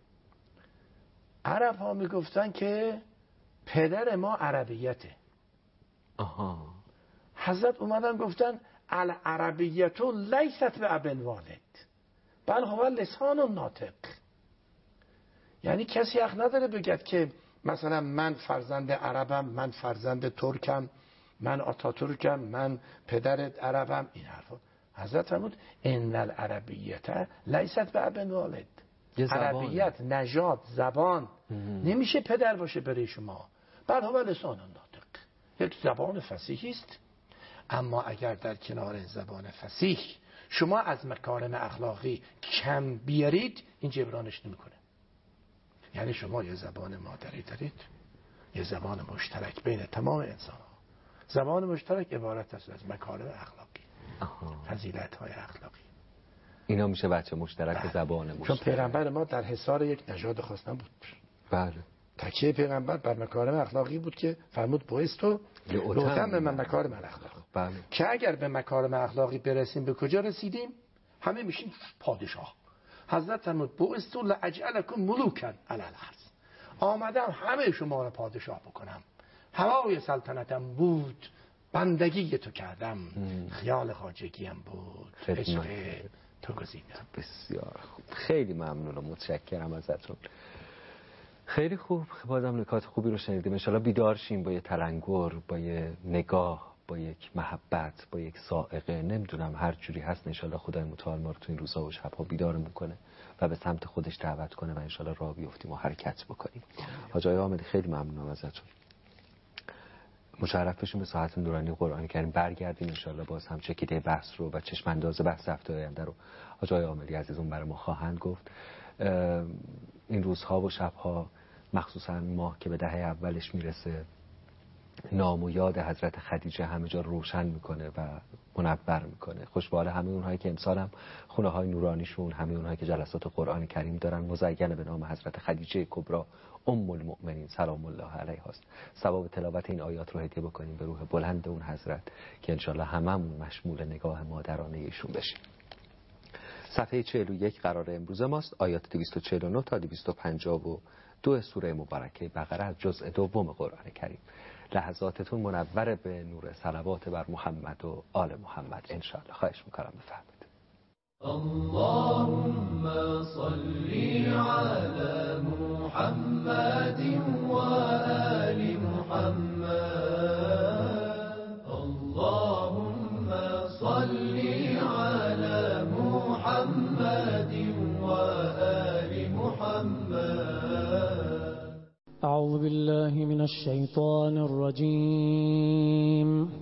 عرب ها میگفتن که پدر ما عربیته. آها. حضرت اومدن گفتن العربیت لیست به ابن والد بل هو لسان ناطق. یعنی کسی حق نداره بگد که مثلا من فرزند عربم، من فرزند ترکم، من آتاتورکم، من پدرت عربم. این حرفا حضرت فرمود ان العربیت لیست به ابن والد. عربیت نژاد، زبان نمیشه پدر باشه برای شما، بل هو لسان ناطق، یک زبان فصیحی است. اما اگر در کنار زبان فصیح شما از مکارم اخلاقی کم بیارید، این جبرانش نمیکنه. یعنی شما یه زبان مادری دارید، یه زبان مشترک بین تمام انسان ها. زبان مشترک عبارت است از مکارم اخلاقی، فضیلت های اخلاقی. اینا میشه بچه مشترک بله. زبان مشترک. چون پیغمبر ما در حصار یک نژاد خاص نبود. بله. تکیه پیغمبر بر مکارم اخلاقی بود که فرمود بایستو لوتم به من مکارم اخلاق. بله. که اگر به مکارم اخلاقی برسیم، به کجا رسیدیم؟ همه میشیم پادشاه. حضرت فرمود بایستو لاجعلکم ملوکا علی الارض. آمدم همه شما را پادشاه بکنم. هوای سلطنتم بود، بندگی تو کردم، خیال خواجگیم بود، عشق تو گزیدم. بسیار خوب، خیلی ممنون و متشکرم ازتون. خیلی خوب، بازم نکات خوبی رو شنیدیم. ان شاءالله بیدار شیم با یه تلنگر، با یه نگاه، با یک محبت، با یک صاعقه، نمیدونم هر جوری هست. ان شاءالله خدای متعال ما رو تو این روزا و شب‌ها بیدارمون کنه و به سمت خودش دعوت کنه و ان شاءالله راه بیفتیم و حرکت بکنیم. حاج آقای حامدی خیلی ممنونم ازتون. مشرف بشیم به ساعت نورانی قرآن کریم. برگردیم ان شاءالله باز هم چکیده بحث رو و چشم انداز بحث هفته آینده رو حاج آقای حامدی عزیزون برای ما خواهند گفت. این روزها و شب‌ها، مخصوصا ماه که به دهه اولش میرسه، نام و یاد حضرت خدیجه همه جا روشن میکنه و منور میکنه. خوشبال همه اونهایی که امسال هم خونه های نورانیشون، همه اونهایی که جلسات قرآن کریم دارن، مزین به نام حضرت خدیجه کبرا ام المؤمنین سلام الله علیها است. ثواب تلاوت این آیات رو هدیه بکنیم به روح بلند اون حضرت که انشالله هممون مشمول نگاه مادرانه ایشون بشیم. صفحه چهل و یک قرار امروز ماست، آیات دویست و چهل و نه تا دویست و پنجاه و دو سوره مبارکه بقره از جزء دوم قرآن کریم. لحظاتتون منور به نور صلوات بر محمد و آل محمد انشاءالله. خواهش میکنم بفرمایید. اللهم صل على محمد و آل محمد. اللهم صل على محمد و آل محمد. أعوذ بالله من الشيطان الرجيم.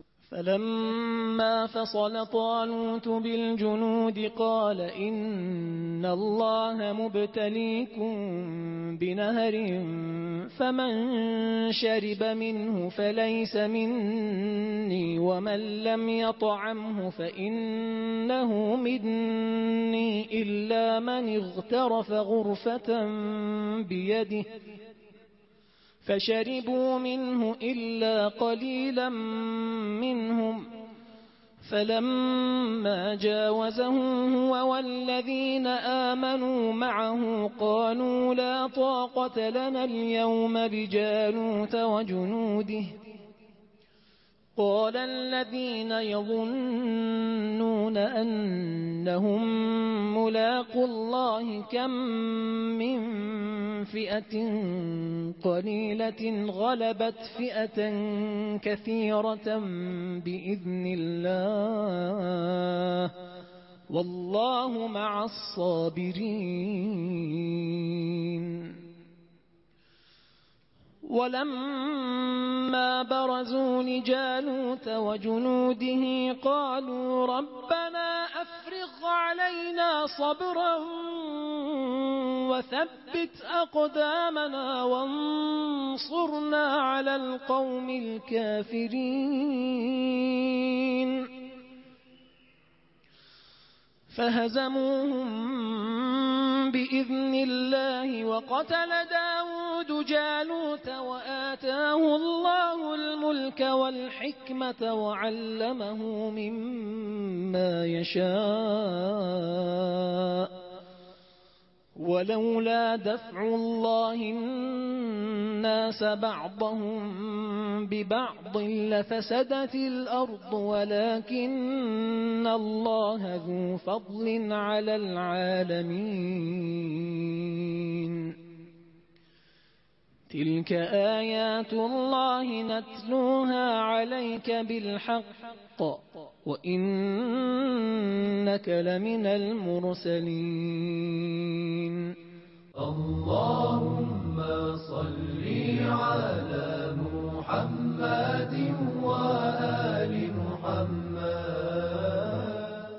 فلما فصل طالوت بالجنود قال إن الله مبتليكم بنهر فمن شرب منه فليس مني ومن لم يطعمه فإنه مني إلا من اغترف غرفة بيده فشربوا منه إلا قليلا منهم فلما جاوزه هو والذين آمنوا معه قالوا لا طاقة لنا اليوم بجالوت وجنوده قال الذين يظنون أنهم ملاقو الله كم من فئة قليلة غلبت فئة كثيرة بإذن الله والله مع الصابرين. ولما برزوا لجالوت وجنوده قالوا ربنا أفرغ علينا صبرا وثبت أقدامنا وانصرنا على القوم الكافرين فهزموهم بإذن الله وقتل داود جالوت وآتاه الله الملك والحكمة وعلمه مما يشاء ولولا دفع الله الناس بعضهم ببعض لفسدت الأرض ولكن الله ذو فضل على العالمين. تلك آيات الله نتلوها عليك بالحق وإنك لمن المرسلين. اللهم صل على محمد وآل محمد.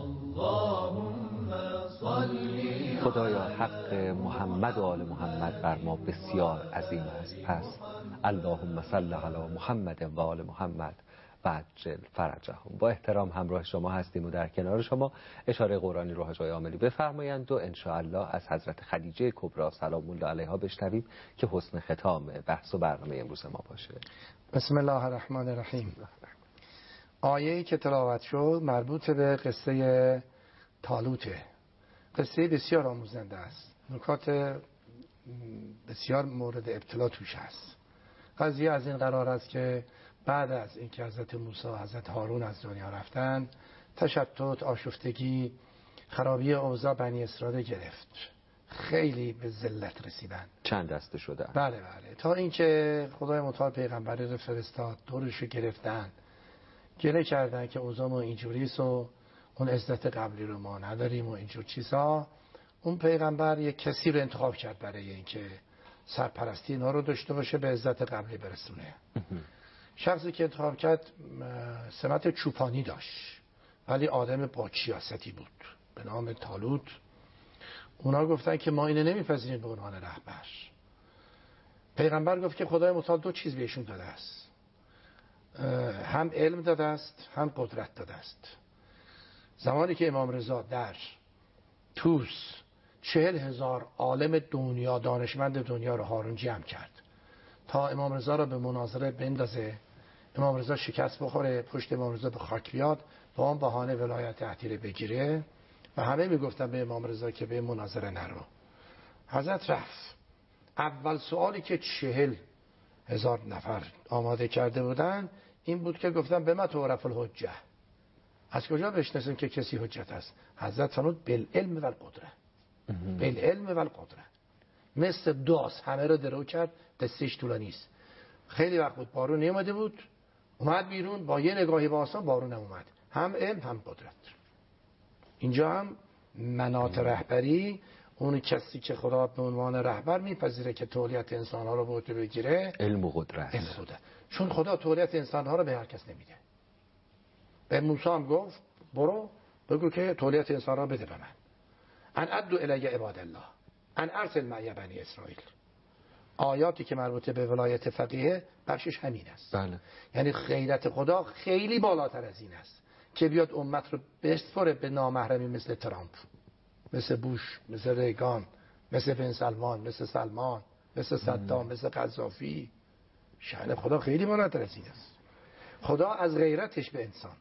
اللهم صل. خدایا حق محمد و آل محمد بر ما بسیار عظیم است، پس اللهم صل علی محمد و آل محمد و عجل فرجهم. با احترام همراه شما هستیم و در کنار شما اشاره قرآنی رو حاج آقای عاملی بفرمایند و انشاءالله از حضرت خدیجه کبری سلام الله علیها بشنویم که حسن ختام بحث و برنامه امروز ما باشه. بسم الله الرحمن الرحیم. آیه‌ای که تلاوت شد مربوط به قصه طالوته. قصه بسیار آموزنده است، نکات بسیار مورد ابتلا توش هست. قضیه از این قرار است که بعد از اینکه حضرت موسی و حضرت هارون از دنیا رفتن، تشتت، آشفتگی، خرابی اوضاع بنی اسرائیل گرفت، خیلی به ذلت رسیدن، چند دسته شدن. بله بله، تا اینکه خدای متعال پیغمبری رو فرستاد، دورش رو گرفتن، گله کردن که اوضاع ما اینجوریست و اون عزت قبلی رو ما نداریم و اینجور چیزا. اون پیغمبر یک کسی رو انتخاب کرد برای اینکه سرپرستی اینا رو داشته باشه، به عزت قبلی برسونه. شخصی که انتخاب کرد سمت چوپانی داشت ولی آدم با سیاستی بود به نام طالوت. اونا گفتن که ما اینو نمیپذیریم به عنوان رهبر. پیغمبر گفت که خدای متعال دو چیز بهشون داده است، هم علم داده است هم قدرت داده است. زمانی که امام رضا در توس چهل هزار عالم دنیا، دانشمند دنیا رو هارون جمع کرد تا امام رضا رو به مناظره بندازه، امام رضا شکست بخوره، پشت امام رضا به خاک بیاد، با اون بهانه ولایت عتیره بگیره و همه میگفتن به امام رضا که به مناظره نرو. حضرت رفت. اول سوالی که چهل هزار نفر آماده کرده بودن این بود که گفتن به ما تعرف الحجه، از کجا بشناسیم که کسی حجت است؟ حضرت فرمود بالعلم و القدره. بالعلم و القدره. مثل داس همه رو درو کرد، دستش طولانی است. خیلی وقت بود بارون نیومده بود، اومد بیرون، با یه نگاهی به آسمان بارون هم اومد. هم علم هم قدرت. اینجا هم مناط رهبری، اون کسی که خدا به عنوان رهبر میپذیره که تولیت انسان‌ها رو به عهده بگیره، علم و قدرت. علم قدرت. چون خدا تولیت انسان‌ها رو به هر کس نمیده. به موسی هم گفت برو بگو که تولیت انسان‌ها رو بده به من. ان ادعو الی عباد الله، ان ارسل معی بنی اسرائیل. آیاتی که مربوطه به ولایت فقیه بخشش همین است. بله. یعنی غیرت خدا خیلی بالاتر از این است که بیاد امت رو بسپره به نامحرمی مثل ترامپ، مثل بوش، مثل ریگان، مثل بن سلمان، مثل سلمان، مثل صدام، مثل قذافی. شأن خدا خیلی بالاتر از این است. خدا از غیرتش به انسان،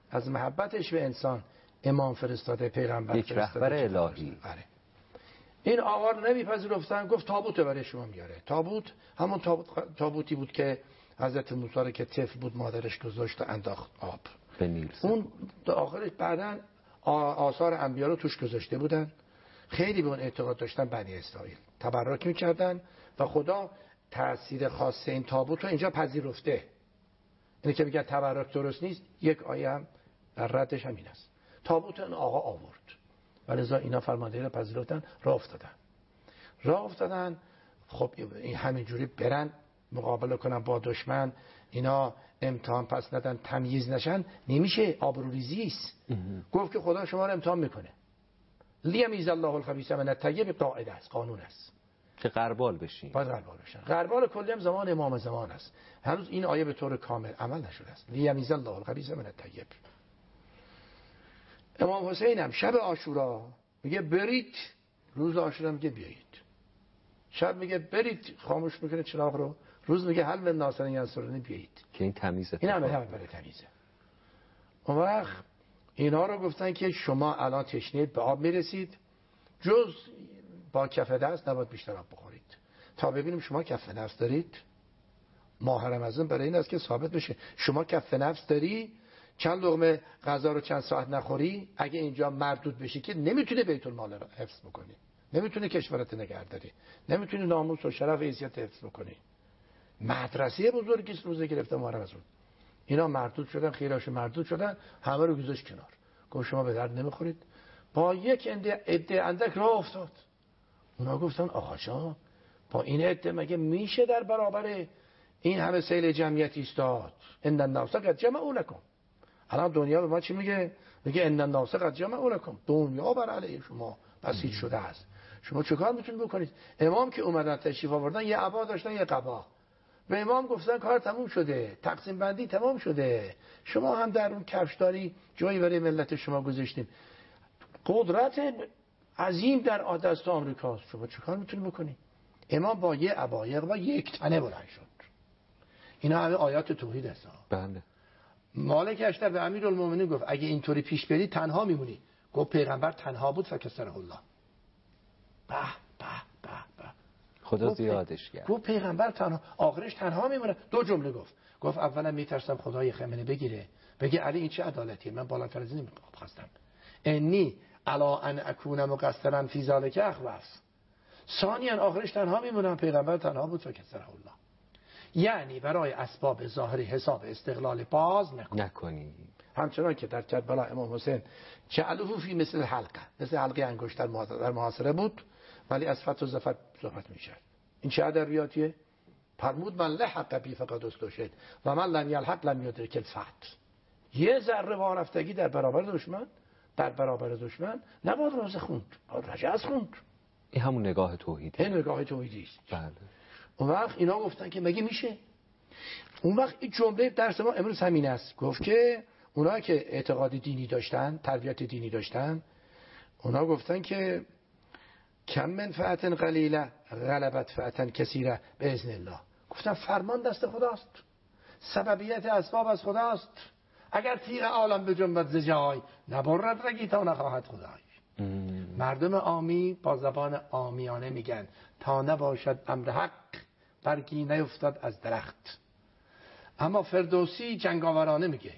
از محبتش به انسان امام فرستاده، پیغمبر یک فرستاده، رهبر الهی. آره. این آقا رو نمیپذیرفتن، گفت تابوت برای شما میاره. تابوت همون تابوت تابوتی بود که حضرت موسی رو که طفل بود مادرش گذاشت و انداخت آب به نیل. اون آخرش بعداً آثار انبیا رو توش گذاشته بودن. خیلی به اون اعتقاد داشتن بنی اسرائیل، تبرک میکردن و خدا تأثیر خاص این تابوت رو اینجا پذیرفته. اینه که میگن تبرک درست نیست، یک آیه هم در ردش همین است. تابوت این آقا آورد و لذا اینا فرماندهی رو پذیرفتن، راه افتادن راه افتادن خب این همینجوری برن مقابله کنن با دشمن، اینا امتحان پس ندن، تمییز نشن، نمیشه، آبروریزی است. گفت که خدا شما رو امتحان میکنه. لیمیز الله الخبیث من الطیب، قاعده است، قانون است که غربال بشین. باید غربال بشن. غربال کلی هم زمان امام زمان است. هنوز این آیه به طور کامل عمل نشده است. لیمیز الله الخبیث من الطیب. امام حسین هم شب عاشورا میگه برید، روز عاشورا میگه بیایید. شب میگه برید، خاموش میکنه چراغ رو. روز میگه حل من ناصرین ینصرونی، بیایید. که این تمیزه. این هم برای تمیزه. اون وقت اینا رو گفتن که شما الان تشنید به آب میرسید، جز با کف دست نباید بیشتر آب بخورید تا ببینیم شما کف نفس دارید. ماه رمضان برای این است که ثابت بشه شما کف نفس داری. چند لقمه غذا رو چند ساعت نخوری، اگه اینجا مردود بشی که نمیتونه بیت المال رو حفظ بکنی، نمیتونه کشورت نگهداری، نمیتونه ناموس و شرف و حیثیت حفظ بکنی. مدرسه بزرگی است روزه گرفته ماه رمضان. اینا مردود شدن، خیراش مردود شدن، همه رو گذاشت کنار. گفت شما به درد نمیخورید. با یک عده اندک راه افتاد. اونا گفتن آقا جان با این عده مگه میشه در برابر این همه سیل جمعیت ایستاد؟ ان الناس قد جمعوا لكم. الان دنیا به ما چی میگه؟ میگه ان الناس قد جمعوا لكم. دنیا بر علیه شما بسیج شده است. شما چه کار میتونید بکنید؟ امام که اومدن تشریف آوردن، یه عبا داشتن، یه قبا. به امام گفتن کار تموم شده، تقسیم بندی تمام شده، شما هم در اون کفشداری جایی برای ملت شما گذاشتیم. قدرت عظیم در دست آمریکاست، شما چه کار میتونید بکنید؟ امام با یه عبا یه قبا یک تنه بلند شد. اینا همه آیات توحید هست. بله. مالک اشتر به امیرالمومنین گفت اگه اینطوری پیش بری تنها میمونی. گفت پیغمبر تنها بود فکسره الله. به به به به. خدا زیادش کرد. گفت پیغمبر تنها، آخرش تنها میمونه. دو جمله گفت. گفت اولا میترسم خدای خمینی بگیره بگه علی این چه عدالتیه، من بالاتر از این نمیخواستم. انی الا ان اکون مقصرا فی ذلک اخوف. ثانیا آخرش تنها میمونم، پیغمبر تنها بود فکسره الله. یعنی برای اسباب ظاهری حساب استقلال باز نکن. نکنی. همچنان که در کربلا امام حسین جعلوه فی مثل حلقه، مثل حلقه انگشتر در محاصره بود، ولی از فتح و زفت صحبت میشه. این چه ادبیاتیه؟ فرمود من لحق بی فقط استشهد و من لم یلحق لم یدرک الفتح. یه ذره وارفتگی در برابر دشمن، در برابر دشمن نباید روزه خوند، باید رجز خوند. این همون نگاه توحیده. این نگاه توحیدی است. بله. اون وقت اینا گفتن که مگه میشه؟ اون وقت این جمله درس ما امروز همین است. گفت که اونا که اعتقاد دینی داشتن، تربیت دینی داشتن، اونا گفتن که کم من فئة قلیله غلبت فئة کثیره باذن الله. گفتن فرمان دست خداست، سببیت اسباب از خداست. اگر تیغ عالم به جنبت ز جای، نبرد رگی تا نخواهد خدای. مردم عامی با زبان عامیانه میگن تا نباشد امر حق برگی نیفتاد از درخت. اما فردوسی جنگاورانه میگه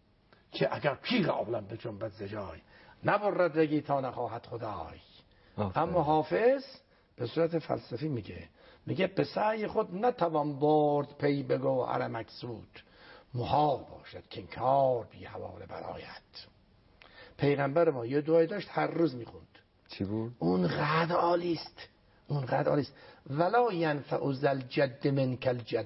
که اگر تیغ عالم به جنبت ز جای، نبرد رگی تا نخواهد خدای. اما حافظ به صورت فلسفی میگه میگه به سعی خود نتوان برد پی به گوهر مقصود، محال باشد که انکار بی حواله برآید. پیغمبر ما یه دعایی داشت هر روز میخوند. چی بود؟ اون قد عالی است، اون قد عالی است. ولا ینفع ذل جد منک الجد،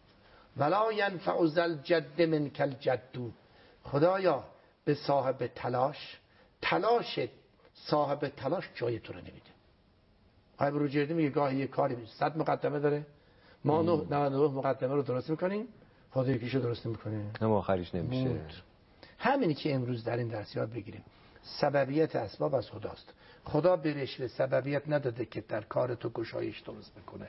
ولا ینفع ذل جد منک الجد. خدایا به صاحب تلاش، تلاش صاحب تلاش جای تو رو نمیده. آقای بروجردی میگه گاهی یه کاری صد مقدمه داره، ما نه نود و نه مقدمه رو درست میکنیم، خدا یکیشو درست نمیکنه، اما آخرش نمیشه. بود. همینی که امروز در این درس یاد بگیریم. سببیت اسباب از خداست. خدا به رشوه سببیت نداده که در کار تو گشایش درست بکنه.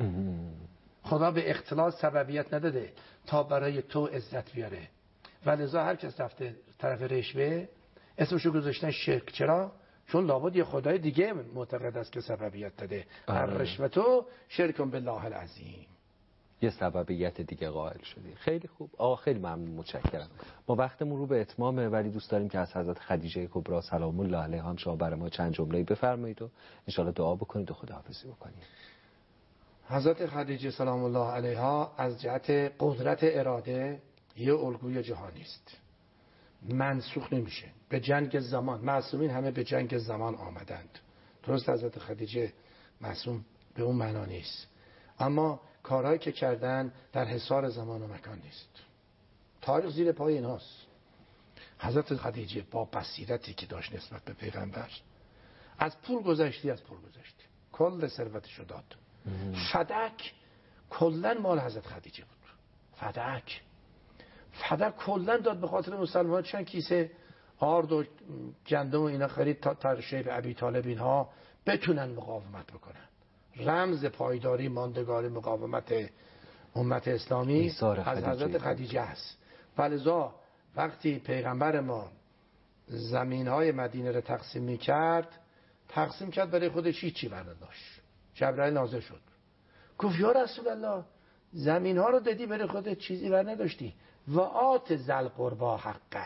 خدا به اختلاس سببیت نداده تا برای تو عزت بیاره. ولذا هر کس رفته طرف رشوه اسمشو گذاشتن شرک. چرا؟ چون لابد یه خدای دیگه معتقد است که سببیت داده. الرشوة شرک بالله العظیم. یه سببیت دیگه قائل شدی. خیلی خوب آقا، خیلی ممنون، متشکرم. ما وقتمون رو به اتمامه، ولی دوست داریم که از حضرت خدیجه کبری سلام الله علیها هم شما برای ما چند جمله بفرمایید و ان شاءالله دعا بکنید و خداحافظی بکنید. حضرت خدیجه سلام الله علیها از جهت قدرت اراده یه الگوی جهانی است، منسوخ نمیشه به جنگ زمان. معصومین همه به جنگ زمان آمدند. درست حضرت خدیجه معصوم به اون معنا نیست، اما کارهایی که کردن در حصار زمان و مکان نیست. تاریخ زیر پای ایناست. حضرت خدیجه با بصیرتی که داشت نسبت به پیغمبر، از پول گذشتی از پول گذشتی، کل ثروتشو داد. فدک کلن مال حضرت خدیجه بود. فدک فدک کلن داد به خاطر مسلمان. چند کیسه آرد و گندم و اینا خرید تا ترشیب ابی طالب اینها بتونن مقاومت بکنن. رمز پایداری، ماندگاری، مقاومت امت اسلامی از حضرت خدیجه است. ولذا وقتی پیغمبر ما زمینهای مدینه رو تقسیم میکرد، تقسیم کرد برای خودش هیچی برداشت. جبرائیل نازل شد گفت یا رسول الله زمین ها رو دادی برای خودت، چیزی بر نداشتی. و آت ذل قربا حقه،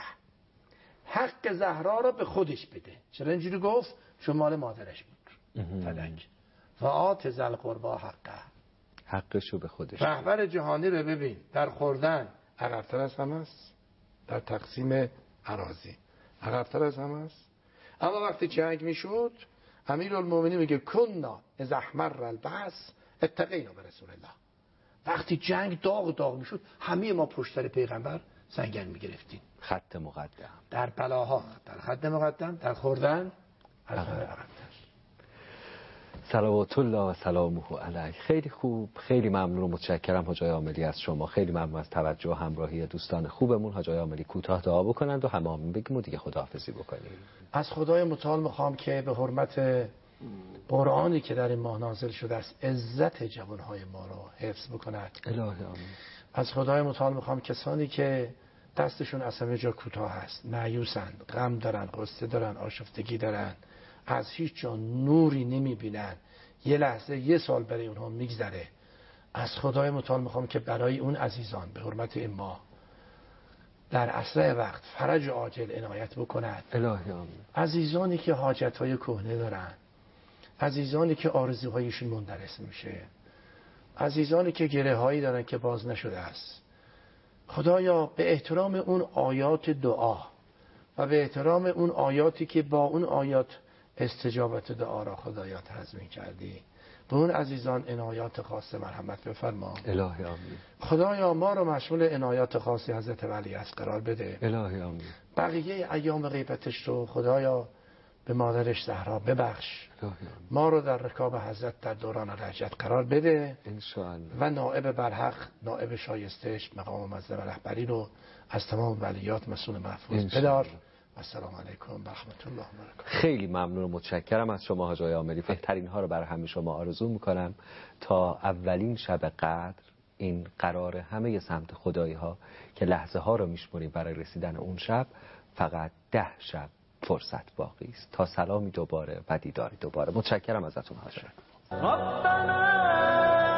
حق زهرا رو به خودش بده. چرا اینجوری گفت؟ چون مال مادرش بود. فدک و آت ذل قربا حقه، حقشو به خودش. رهبر جهانی رو ببین در خوردن عقب‌تر از همه است، در تقسیم اراضی عقب‌تر از همه است. اما وقتی جنگ میشد امیرالمومنین میگه کنا اذا احمر البأس اتقینا برسول الله. وقتی جنگ داغ داغ میشد همه ما پشت سر پیغمبر سنگن میگرفتیم. خط مقدم در بلاها در خط مقدم، در خوردن از عقب‌تر. صلوات الله و سلامه علیه. خیلی خوب، خیلی ممنون و متشکرم حاج آقای عاملی از شما. خیلی ممنون از توجه و همراهی دوستان خوبمون. حاج آقای عاملی کوتاه دعا بکنند و همه همین بگیم و دیگه خداحافظی بکنیم. از خدای متعال میخوام که به حرمت قرآنی که در این ماه نازل شده است عزت جوانهای ما رو حفظ بکند. الهی آمین. از خدای متعال میخوام کسانی که دستشون از همه جا کوتاه است، مایوسند، غم دارن، غصه دارن، آشفتگی دارن، از هیچ جا نوری نمیبینن، یه لحظه یه سال برای اونها میگذره، از خدای متعال میخوام که برای اون عزیزان به حرمت این ماه در اسرع وقت فرج عاجل عنایت بکند. الهی آمین. عزیزانی که حاجتهای کهنه دارن، عزیزانی که آرزوهایشون مندرس میشه، عزیزانی که گره هایی دارن که باز نشده است، خدایا به احترام اون آیات دعا و به احترام اون آیاتی که با اون آیات استجابت دعا را خدایا تضمین کردی، به اون عزیزان عنایات خاص مرحمت بفرما. الهی آمین. خدایا ما رو مشمول عنایات خاصی حضرت ولی از قرار بده. الهی آمین. بقیه ایام غیبتش رو خدایا به مادرش زهرا ببخش. الهی آمین. ما رو در رکاب حضرت در دوران رجعت قرار بده انشاءالله. و نائب برحق، نائب شایستش، مقام مظلم رهبری رو از تمام ولیات مسئول محفوظ بدار. السلام علیکم و رحمت الله و برکاته. خیلی ممنون و متشکرم از شما حاج آقای عاملی. بهترین ها رو برای همه شما آرزو میکنم تا اولین شب قدر این قرار همه سمت خدایی ها که لحظه ها رو میشمریم برای رسیدن اون شب، فقط ده شب فرصت باقی است تا سلامی دوباره و دیداری دوباره. متشکرم ازتون حاضر.